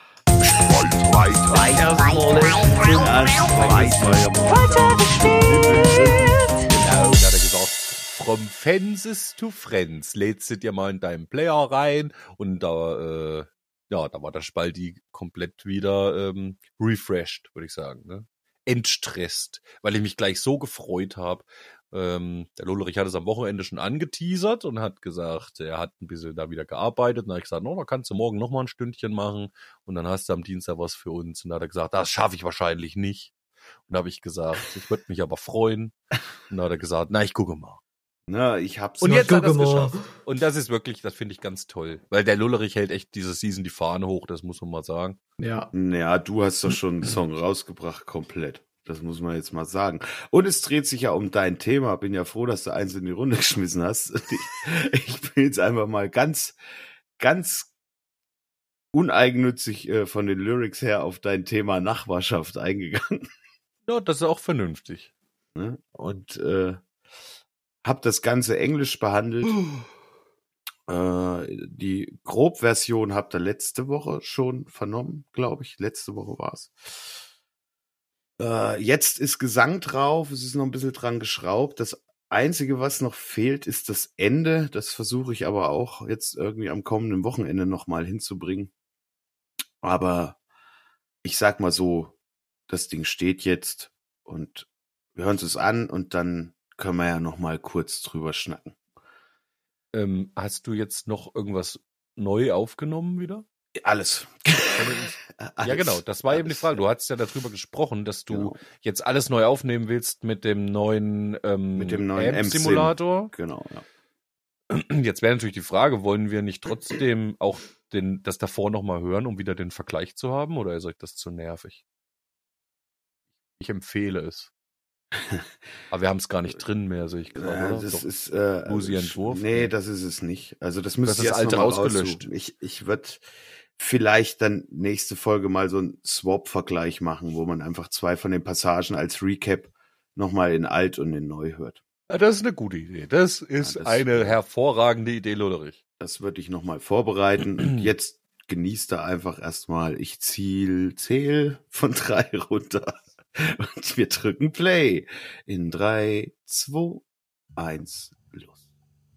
Genau, da hat er gesagt, from Fences to Friends, lädst du dir mal in deinen Player rein und da war der Spalti komplett wieder refreshed, würde ich sagen, ne? Entstresst, weil ich mich gleich so gefreut habe. Der Lollerich hat es am Wochenende schon angeteasert und hat gesagt, er hat ein bisschen da wieder gearbeitet. Und dann habe ich gesagt, da kannst du morgen noch mal ein Stündchen machen und dann hast du am Dienstag was für uns. Und da hat er gesagt, das schaffe ich wahrscheinlich nicht. Und da habe ich gesagt, ich würde mich aber freuen. Und da hat er gesagt, na, ich gucke mal. Na, ich hab's. Und Na, jetzt hat er es gucke mal. geschafft. Und das ist wirklich, das finde ich ganz toll. Weil der Lollerich hält echt diese Season die Fahne hoch, das muss man mal sagen. Ja. Ja, du hast doch schon einen Song rausgebracht, komplett. Das muss man jetzt mal sagen. Und es dreht sich ja um dein Thema. Bin ja froh, dass du eins in die Runde geschmissen hast. Ich bin jetzt einfach mal ganz, ganz uneigennützig von den Lyrics her auf dein Thema Nachbarschaft eingegangen. Ja, das ist auch vernünftig. Ne? Und hab das Ganze Englisch behandelt. Die Grobversion habt ihr letzte Woche schon vernommen, glaube ich. Letzte Woche war's. Jetzt ist Gesang drauf, es ist noch ein bisschen dran geschraubt. Das Einzige, was noch fehlt, ist das Ende. Das versuche ich aber auch jetzt irgendwie am kommenden Wochenende nochmal hinzubringen. Aber ich sag mal so, das Ding steht jetzt und wir hören es an und dann können wir ja nochmal kurz drüber schnacken. Hast du jetzt noch irgendwas neu aufgenommen wieder? Alles. Ja, genau, das war eben die Frage. Du hast ja darüber gesprochen, dass du jetzt alles neu aufnehmen willst mit dem neuen AMP-Simulator. Genau, ja. Jetzt wäre natürlich die Frage, wollen wir nicht trotzdem auch das davor nochmal hören, um wieder den Vergleich zu haben, oder ist euch das zu nervig? Ich empfehle es. Aber wir haben es gar nicht drin mehr, sehe ich gerade. Oder? Das ist Entwurf. Nee, das ist es nicht. Also das müsste Das ich ist jetzt alte noch mal ausgelöscht. raussuchen. Ich würde vielleicht dann nächste Folge mal so einen Swap-Vergleich machen, wo man einfach 2 von den Passagen als Recap nochmal in alt und in neu hört. Ja, das ist eine gute Idee. Das ist eine hervorragende Idee, Lollerich. Das würde ich nochmal vorbereiten. Und jetzt genießt da einfach erstmal, ich zähl von 3 runter. Und wir drücken Play. In 3, 2, 1, los.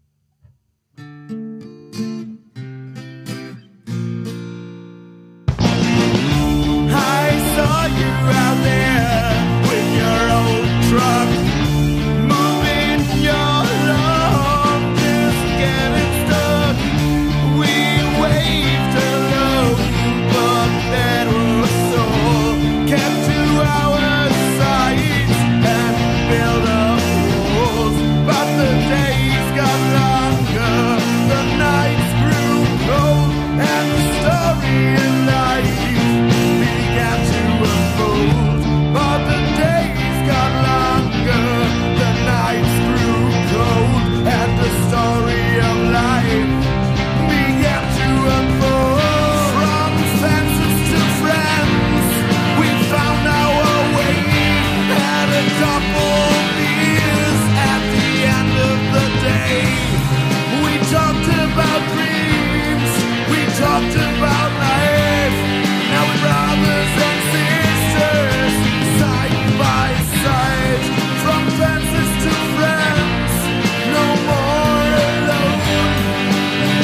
I saw you out there with your old truck, moving your love, just getting stuck. We waved hello, but that was all. Kept to our sides and built up walls, but the days got longer, the nights grew cold, and the story of life began to unfold. But the days got longer, the nights grew cold, and the story of life began to unfold. From fences to friends, we found our way. Had a couple beers at the end of the day. We talked about dreams, we talked about life. Now we're brothers and sisters, side by side. From fences to friends, no more alone.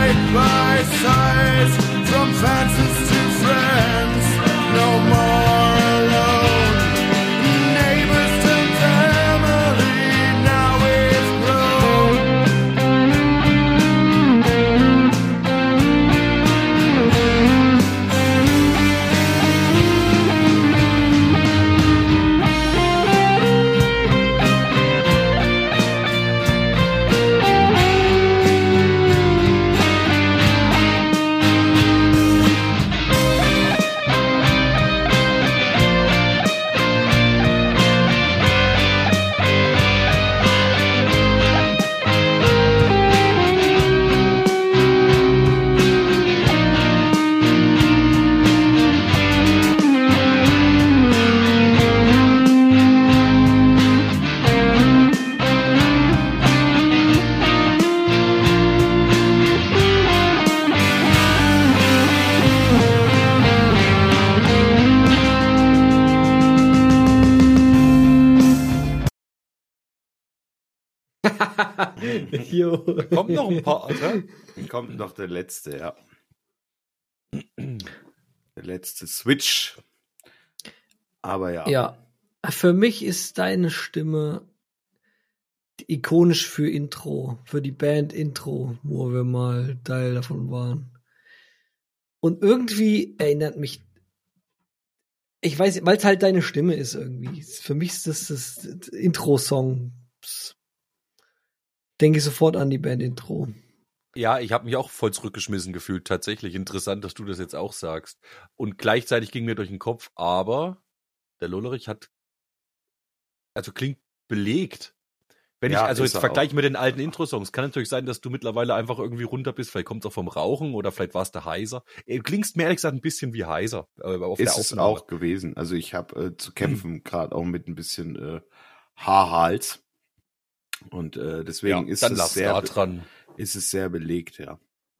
side by side, from fences to friends, no more alone. Neighbors to family, now we've grown. Jo. Kommt noch ein paar, oder? Kommt noch der letzte, ja. Der letzte Switch. Aber ja. Ja, für mich ist deine Stimme ikonisch für Intro, für die Band Intro, wo wir mal Teil davon waren. Und irgendwie erinnert mich, ich weiß, weil es halt deine Stimme ist irgendwie. Für mich ist das Intro-Song. Denke ich sofort an die Band Intro. Ja, ich habe mich auch voll zurückgeschmissen gefühlt. Tatsächlich interessant, dass du das jetzt auch sagst. Und gleichzeitig ging mir durch den Kopf, aber der Lollerich klingt belegt. Wenn Ja, ich also ist jetzt er vergleiche auch. mit den alten Intro-Songs, kann natürlich sein, dass du mittlerweile einfach irgendwie runter bist. Vielleicht kommt es auch vom Rauchen oder vielleicht warst du heiser. Du klingst mir ehrlich gesagt ein bisschen wie heiser. Auf der Ist es Aufnahme. auch gewesen. Also ich habe zu kämpfen, gerade auch mit ein bisschen Haarhals. Und deswegen ist dann es lag's sehr da dran. ist es sehr belegt, ja.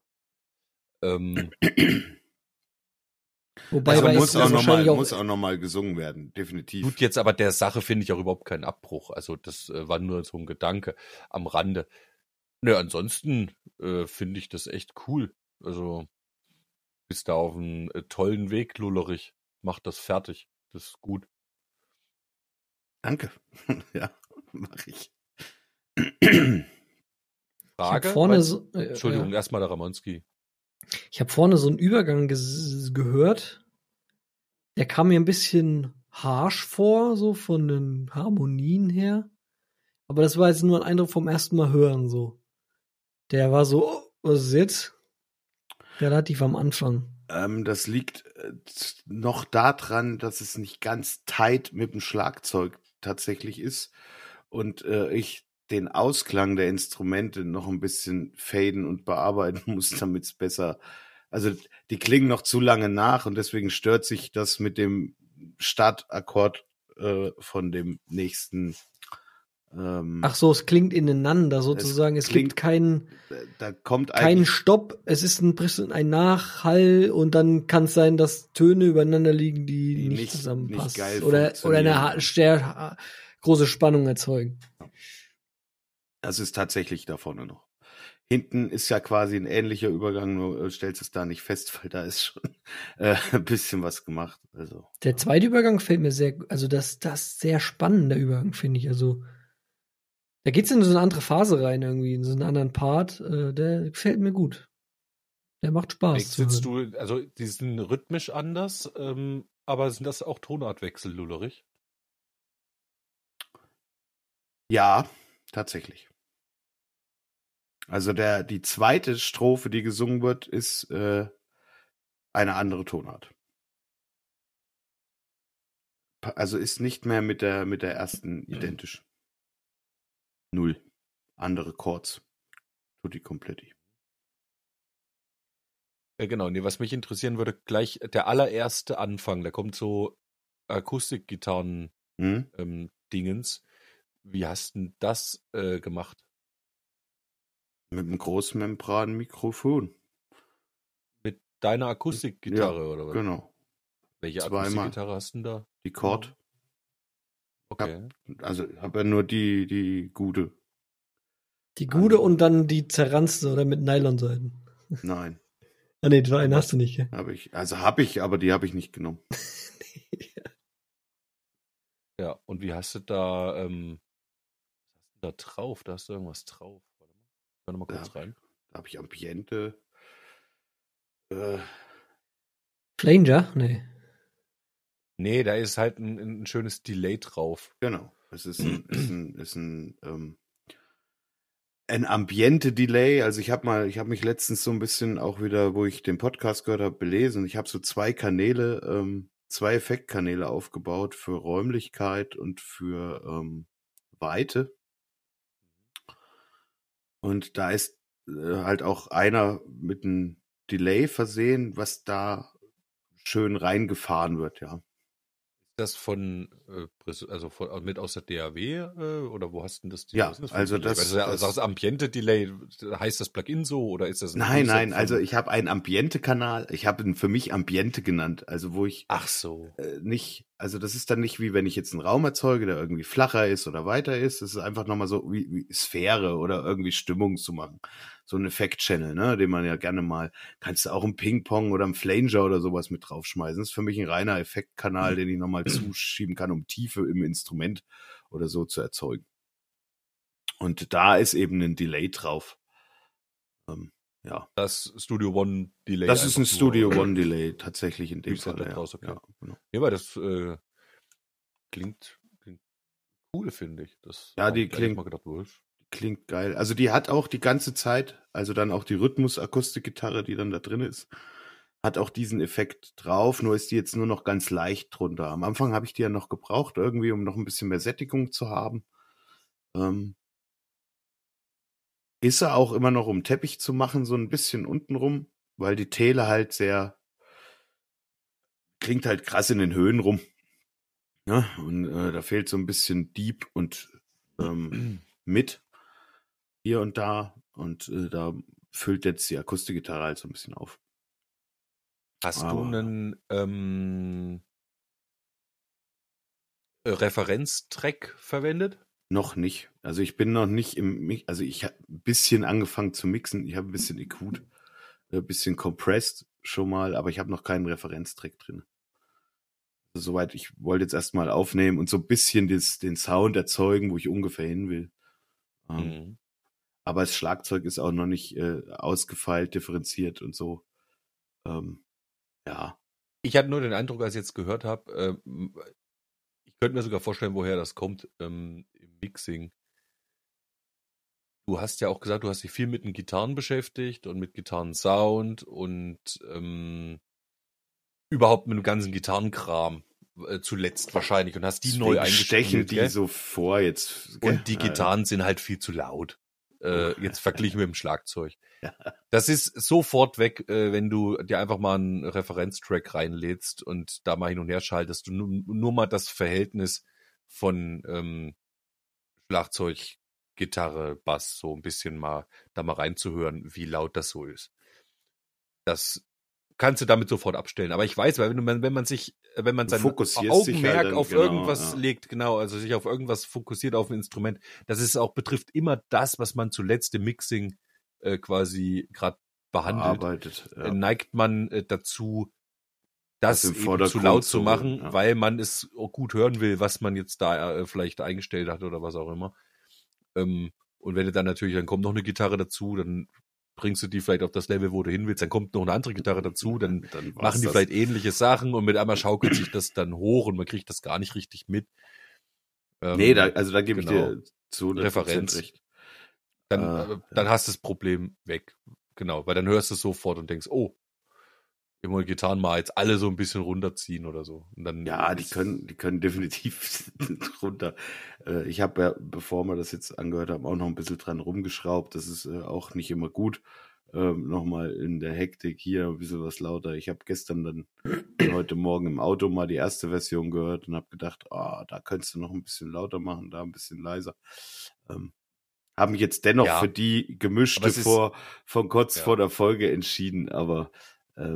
Wobei Also bei muss Intro wahrscheinlich auch noch mal gesungen werden, definitiv. Tut jetzt aber der Sache, finde ich, auch überhaupt keinen Abbruch. Also das war nur so ein Gedanke am Rande. Nö, ansonsten finde ich das echt cool. Also bist da auf einem tollen Weg, Lullerich. Mach das fertig. Das ist gut. Danke. Ja, mache ich. Frage? vorne Was? so, Entschuldigung, erstmal der Ramonski. Ich habe vorne so einen Übergang gehört. Der kam mir ein bisschen harsh vor, so von den Harmonien her. Aber das war jetzt nur ein Eindruck vom ersten Mal hören, so. Der war so, oh, was ist jetzt? Relativ am Anfang. Das liegt noch daran, dass es nicht ganz tight mit dem Schlagzeug tatsächlich ist und ich den Ausklang der Instrumente noch ein bisschen faden und bearbeiten muss, damit es besser. Also die klingen noch zu lange nach und deswegen stört sich das mit dem Startakkord von dem nächsten. Ach so, es klingt ineinander sozusagen. Es klingt- gibt keinen Da kommt Stopp. Es ist ein bisschen ein Nachhall und dann kann es sein, dass Töne übereinander liegen, die Die nicht nicht zusammenpassen. geil Oder funktionieren. eine sehr große Spannung erzeugen. Das ist tatsächlich da vorne noch. Hinten ist ja quasi ein ähnlicher Übergang, nur stellst es da nicht fest, weil da ist schon ein bisschen was gemacht. Also Der zweite Übergang fällt mir also das ist sehr spannender Übergang, finde ich. Also da geht's in so eine andere Phase rein irgendwie, in so einen anderen Part. Der gefällt mir gut. Der macht Spaß. zu Sitzt hören. du, also die sind rhythmisch anders, aber sind das auch Tonartwechsel, Lullerich? ja, tatsächlich. Also die zweite Strophe, die gesungen wird, ist eine andere Tonart. Also ist nicht mehr mit der ersten identisch. Null. Andere Chords. Tutti completi. Genau, nee, was mich interessieren würde, gleich der allererste Anfang, da kommt so Akustikgitarren Hm? Dingens. Wie hast du denn das gemacht? Mit einem Großmembran-Mikrofon. Mit deiner Akustikgitarre oder was? Genau. Welche zweimal. Akustikgitarre hast du denn da? Die Chord. Okay. Also habe ja nur die gute. Die gute und dann die zerranzte oder mit Nylonseiten. Nein, Ah nee, den einen hast du nicht, gell? habe ich. Also habe ich, aber die habe ich nicht genommen. Ja, und wie hast du da, was hast du da drauf? Da hast du irgendwas drauf. Warte mal. Ich noch mal kurz Ja. rein. Da habe ich Ambiente. Flanger? Nee. Nee, da ist halt ein schönes Delay drauf. Genau. Es ist ein Ambiente-Delay. Also ich habe mich letztens so ein bisschen auch wieder, wo ich den Podcast gehört habe, belesen. Ich habe so zwei Effektkanäle aufgebaut für Räumlichkeit und für Weite. Und da ist halt auch einer mit einem Delay versehen, was da schön reingefahren wird, ja. Das von, mit aus der DAW, oder wo hast du denn das? Ja, was ist für ein also Delay? das- Weil du das- sagst Ambiente-Delay, heißt das Plugin so oder ist das ein Nein, Preset nein, von- also ich habe einen Ambiente-Kanal, ich habe ihn für mich Ambiente genannt, also wo ich Ach so. nicht, also das ist dann nicht wie wenn ich jetzt einen Raum erzeuge, der irgendwie flacher ist oder weiter ist, das ist einfach nochmal so wie Sphäre oder irgendwie Stimmung zu machen. So ein Effekt-Channel, ne, den man ja gerne mal, kannst du auch im Ping-Pong oder im Flanger oder sowas mit draufschmeißen. Das ist für mich ein reiner Effektkanal, den ich nochmal zuschieben kann, um Tiefe im Instrument oder so zu erzeugen. Und da ist eben ein Delay drauf. Ja. Das Studio One Delay. Das ist ein einfach nur- Studio One Delay tatsächlich in dem Gibt's halt Fall. da draußen, okay. Ja, genau. Ja, aber das klingt cool, finde ich. Das Ja, hab die ich ehrlich klingt- mal gedacht, wurscht. Klingt geil. Also die hat auch die ganze Zeit, also dann auch die Rhythmus-Akustikgitarre, die dann da drin ist, hat auch diesen Effekt drauf, nur ist die jetzt nur noch ganz leicht drunter. Am Anfang habe ich die ja noch gebraucht, irgendwie, um noch ein bisschen mehr Sättigung zu haben. Ist er auch immer noch, um Teppich zu machen, so ein bisschen untenrum, weil die Tele halt klingt halt krass in den Höhen rum. Ne? Und da fehlt so ein bisschen Deep und mit hier und da. Und da füllt jetzt die Akustikgitarre halt so ein bisschen auf. Hast du Aber- einen Referenztrack verwendet? Noch nicht. Also ich bin noch nicht also ich habe ein bisschen angefangen zu mixen. Ich habe ein bisschen EQ'd, ein bisschen compressed schon mal, aber ich habe noch keinen Referenztrack drin. Also soweit, ich wollte jetzt erstmal aufnehmen und so ein bisschen den Sound erzeugen, wo ich ungefähr hin will. Mhm. Aber das Schlagzeug ist auch noch nicht ausgefeilt, differenziert und so. Ja. Ich hatte nur den Eindruck, als ich jetzt gehört habe, ich könnte mir sogar vorstellen, woher das kommt im Mixing. Du hast ja auch gesagt, du hast dich viel mit den Gitarren beschäftigt und mit Gitarrensound und überhaupt mit dem ganzen Gitarrenkram zuletzt wahrscheinlich und hast die neu stechen eingespielt. die gell? so vor jetzt. gell? Und die Gitarren sind halt viel zu laut. Jetzt verglichen mit dem Schlagzeug. Ja. Das ist sofort weg, wenn du dir einfach mal einen Referenztrack reinlädst und da mal hin und her schaltest. Du nur mal das Verhältnis von Schlagzeug, Gitarre, Bass so ein bisschen mal da mal reinzuhören, wie laut das so ist. Das kannst du damit sofort abstellen. Aber ich weiß, weil wenn man sein fokussierst dich Augenmerk halt dann, auf genau, irgendwas ja. legt, genau, also sich auf irgendwas fokussiert, auf ein Instrument, das ist auch, betrifft immer das, was man zuletzt im Mixing quasi gerade behandelt, Arbeitet. Ja. neigt man dazu, das Das im eben zu Vordergrund laut zu zu machen, holen, ja. weil man es auch gut hören will, was man jetzt da vielleicht eingestellt hat oder was auch immer. Und wenn du dann natürlich, dann kommt noch eine Gitarre dazu, dann bringst du die vielleicht auf das Level, wo du hin willst, dann kommt noch eine andere Gitarre dazu, dann war's machen die das. vielleicht ähnliche Sachen und mit einmal schaukelt sich das dann hoch und man kriegt das gar nicht richtig mit. Nee, da gebe ich genau. dir zu 100% Referenz. recht. Dann hast du das Problem weg. Genau, weil dann hörst du es sofort und denkst, oh, immer Gitarren mal jetzt alle so ein bisschen runterziehen oder so. Und dann Ja, die können definitiv runter. Ich habe ja, bevor wir das jetzt angehört haben, auch noch ein bisschen dran rumgeschraubt. Das ist auch nicht immer gut. Nochmal in der Hektik hier ein bisschen was lauter. Ich habe gestern dann heute Morgen im Auto mal die erste Version gehört und habe gedacht, da könntest du noch ein bisschen lauter machen, da ein bisschen leiser. Haben mich jetzt dennoch Ja. für die gemischte Aber es ist- von kurz Ja. vor der Folge entschieden, aber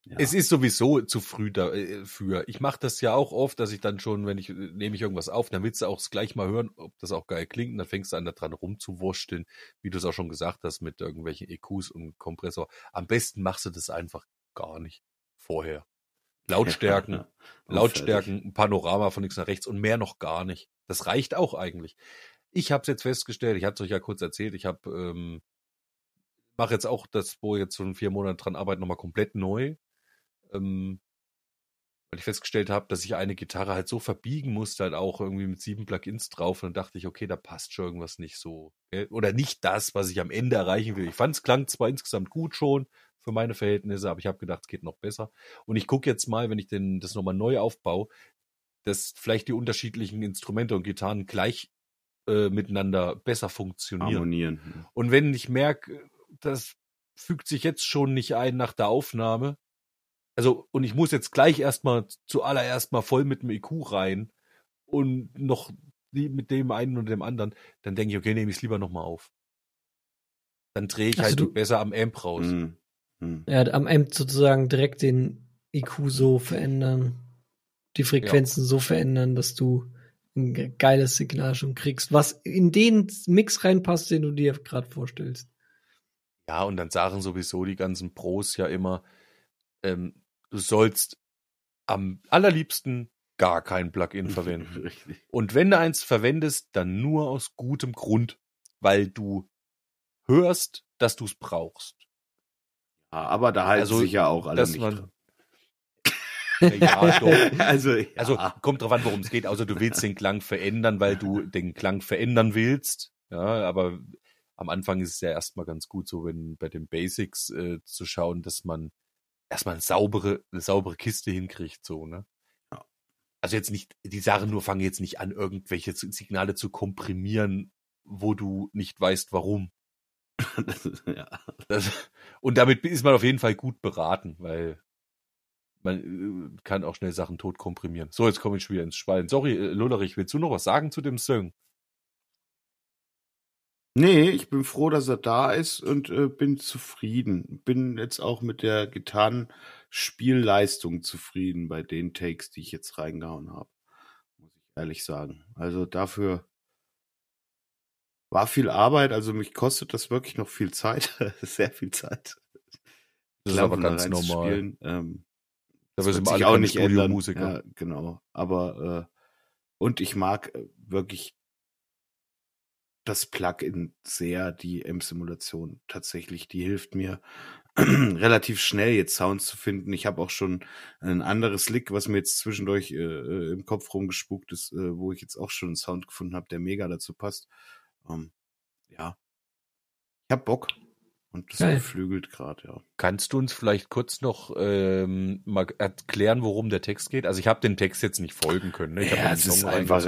Es ist sowieso zu früh dafür. Ich mache das ja auch oft, dass ich dann schon, nehme ich irgendwas auf, dann willst du auch gleich mal hören, ob das auch geil klingt. Und dann fängst du an, da dran rumzuwursteln, wie du es auch schon gesagt hast, mit irgendwelchen EQs und Kompressor. Am besten machst du das einfach gar nicht vorher. Lautstärken, ein Panorama von links nach rechts und mehr noch gar nicht. Das reicht auch eigentlich. Ich habe es jetzt festgestellt, ich hatte es euch ja kurz erzählt, ich mache jetzt auch das, wo jetzt schon 4 Monate dran arbeite, nochmal komplett neu. Weil ich festgestellt habe, dass ich eine Gitarre halt so verbiegen musste, halt auch irgendwie mit 7 Plugins drauf. Und dann dachte ich, okay, da passt schon irgendwas nicht so. Oder nicht das, was ich am Ende erreichen will. Ich fand es klang zwar insgesamt gut schon für meine Verhältnisse, aber ich habe gedacht, es geht noch besser. Und ich gucke jetzt mal, wenn ich das nochmal neu aufbaue, dass vielleicht die unterschiedlichen Instrumente und Gitarren gleich miteinander besser funktionieren. Harmonieren. Und wenn ich merke, das fügt sich jetzt schon nicht ein nach der Aufnahme, also, und ich muss jetzt gleich zuallererst mal voll mit dem EQ rein und noch mit dem einen und dem anderen, dann denke ich, okay, nehme ich es lieber nochmal auf. Dann drehe ich halt besser am Amp raus. Ja, am Amp sozusagen direkt den EQ so verändern, die Frequenzen so verändern, dass du ein geiles Signal schon kriegst, was in den Mix reinpasst, den du dir gerade vorstellst. Ja, und dann sagen sowieso die ganzen Pros ja immer, du sollst am allerliebsten gar kein Plugin verwenden. Richtig. Und wenn du eins verwendest, dann nur aus gutem Grund, weil du hörst, dass du es brauchst. Ja, aber da halten sich ja auch alle nicht dran. Ja, doch. Also kommt drauf an, worum es geht. Also du willst den Klang verändern, weil du den Klang verändern willst. Ja, aber am Anfang ist es ja erstmal ganz gut, so wenn bei den Basics zu schauen, dass man erstmal eine saubere Kiste hinkriegt, so, ne? Ja. Also jetzt nicht, die Sachen nur fangen jetzt nicht an, irgendwelche Signale zu komprimieren, wo du nicht weißt, warum. Und damit ist man auf jeden Fall gut beraten, weil man kann auch schnell Sachen tot komprimieren. So, jetzt komme ich schon wieder ins Schwallen. Sorry, Lullerich, willst du noch was sagen zu dem Song? Nee, ich bin froh, dass er da ist und bin zufrieden. Bin jetzt auch mit der Gitarrenspielleistung zufrieden bei den Takes, die ich jetzt reingehauen habe. Muss ich ehrlich sagen. Also dafür war viel Arbeit, also mich kostet das wirklich noch viel Zeit. Sehr viel Zeit. Das ist aber ganz normal. Das wird sich alle auch nicht ändern. Studiomusiker. Ja, genau. Aber und ich mag wirklich das Plugin sehr, die M-Simulation tatsächlich. Die hilft mir relativ schnell jetzt Sounds zu finden. Ich habe auch schon ein anderes Lick, was mir jetzt zwischendurch im Kopf rumgespukt ist, wo ich jetzt auch schon einen Sound gefunden habe, der mega dazu passt. Ja, ich hab Bock. Und das beflügelt gerade, ja. Kannst du uns vielleicht kurz noch mal erklären, worum der Text geht? Also ich habe den Text jetzt nicht folgen können. Ne? Es ist einfach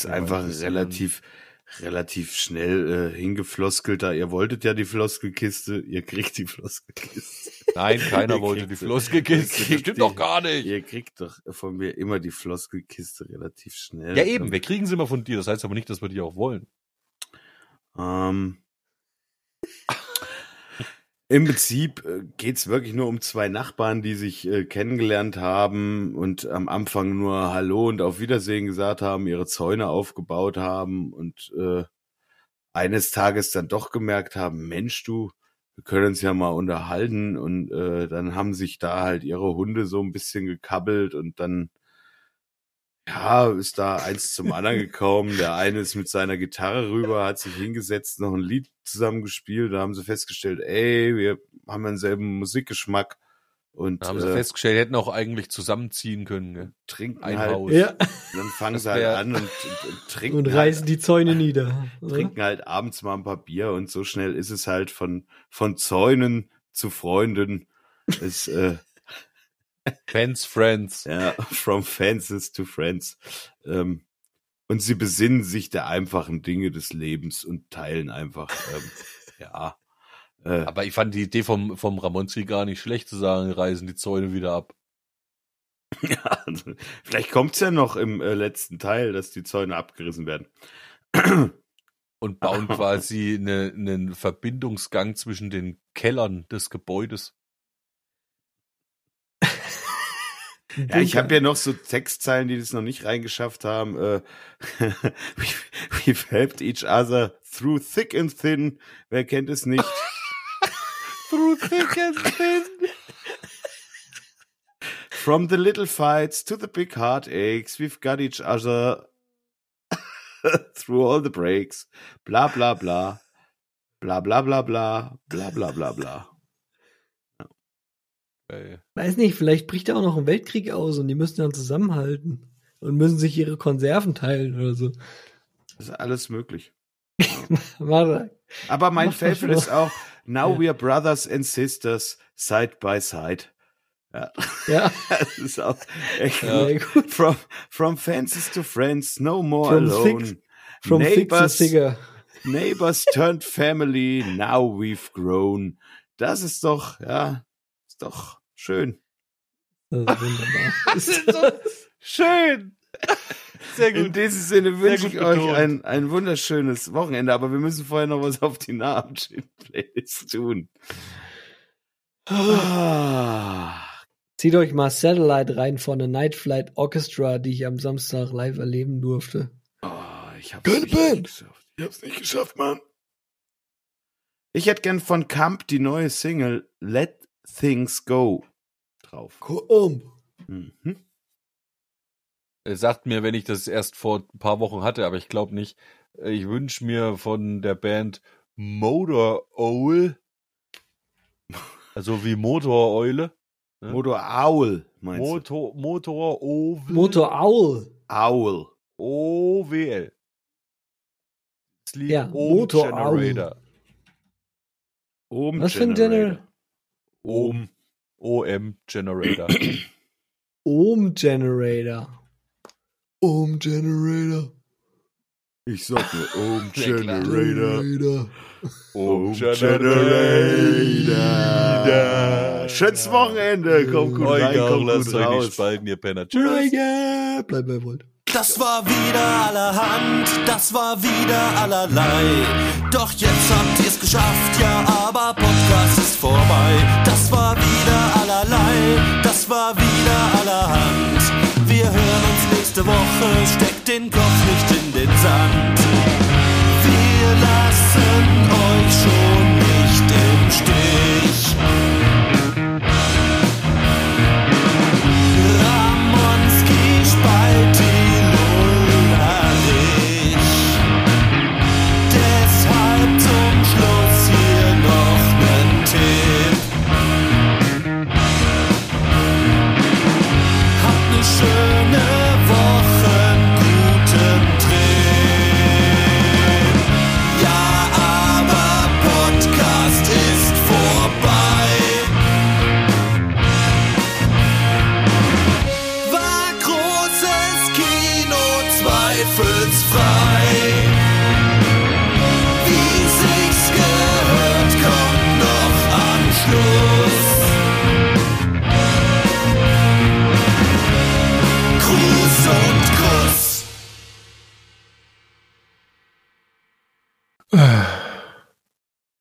relativ schnell hingefloskelter. Ihr wolltet ja die Floskelkiste, ihr kriegt die Floskelkiste. Nein, keiner wollte die Floskelkiste. Das stimmt doch gar nicht. Ihr kriegt doch von mir immer die Floskelkiste relativ schnell. Ja eben, wir kriegen sie immer von dir. Das heißt aber nicht, dass wir die auch wollen. Im Prinzip geht's wirklich nur um 2 Nachbarn, die sich kennengelernt haben und am Anfang nur Hallo und auf Wiedersehen gesagt haben, ihre Zäune aufgebaut haben und eines Tages dann doch gemerkt haben, Mensch du, wir können uns ja mal unterhalten und dann haben sich da halt ihre Hunde so ein bisschen gekabbelt und dann ist da eins zum anderen gekommen. Der eine ist mit seiner Gitarre rüber, hat sich hingesetzt, noch ein Lied zusammen gespielt. Da haben sie festgestellt, wir haben denselben Musikgeschmack. Und da haben sie festgestellt, hätten auch eigentlich zusammenziehen können. Ne? Trinken ein halt. Haus. Ja. Und dann fangen sie halt an und trinken. Und reißen die Zäune nieder. Trinken halt abends mal ein paar Bier und so schnell ist es halt von Zäunen zu Freunden. Es, Friends. Ja, from fences to friends. Und sie besinnen sich der einfachen Dinge des Lebens und teilen einfach, Aber ich fand die Idee vom Ramonski gar nicht schlecht zu sagen, reißen die Zäune wieder ab. Ja, also, vielleicht kommt's ja noch im letzten Teil, dass die Zäune abgerissen werden. Und bauen quasi einen Verbindungsgang zwischen den Kellern des Gebäudes. Ja, ich habe ja noch so Textzeilen, die das noch nicht reingeschafft haben. We've helped each other through thick and thin. Wer kennt es nicht? Through thick and thin. From the little fights to the big heartaches, we've got each other through all the breaks. Bla bla bla. Bla bla bla bla. Bla bla bla bla. Weiß nicht, vielleicht bricht da auch noch ein Weltkrieg aus und die müssen dann zusammenhalten und müssen sich ihre Konserven teilen oder so. Das ist alles möglich. Warte. Aber mein Mach das Favorite schon. ist auch Now we are brothers and sisters side by side. Ja. Ja, Das ist auch echt sehr gut. gut. From fences to friends, no more From alone. From thick to Neighbors, thicker. neighbors turned family, now we've grown. Das ist doch, ja, ist doch schön. Das ist wunderbar. Das ist so schön. Sehr In gut. diesem Sinne wünsche gut ich euch betont. ein wunderschönes Wochenende, aber wir müssen vorher noch was auf die Namen-Playlist tun. Ah. Zieht euch mal Satellite rein von der Night Flight Orchestra, die ich am Samstag live erleben durfte. Oh, ich hab's Geile nicht Band. geschafft. Ich hab's nicht geschafft, Mann. Ich hätte gern von Camp die neue Single Let Things Go drauf. Mhm. Er sagt mir, wenn ich das erst vor ein paar Wochen hatte, aber ich glaube nicht. Ich wünsche mir von der Band Motor Owl, also wie Motoroeule. Ne? Motor Owl, meinst du? Motor Owl. Motor Owl. Owl. OWL. Das Lied Ja, Ohm Motor Generator. Ohm Was für ein Generator. Ohm. OM Generator. Ohm Generator. Ohm Generator. Ich sag mir Ohm Ja, klar. Generator. Ohm Generator. Schönes Wochenende. Kommt gut rein, kommt lasst gut euch nicht raus. spalten, ihr Penner. Tschüss. Tiger. Bleib bei Volt. Das war wieder allerhand, das war wieder allerlei. Doch jetzt habt ihr's geschafft, ja, aber Podcast ist vorbei. Das war wieder allerlei, das war wieder allerhand. Wir hören uns nächste Woche, steckt den Kopf nicht in den Sand. Wir lassen euch schon nicht im Stich. Ramonski spalt die Lullerich. Deshalb zum Schluss hier noch nen Tipp. Habt ne schöne Woche, guten Trip. Ja, aber Podcast ist vorbei. War großes Kino, zweifelsfrei. Wie sich's gehört, kommt noch am Schluss. Gruß und Kuss.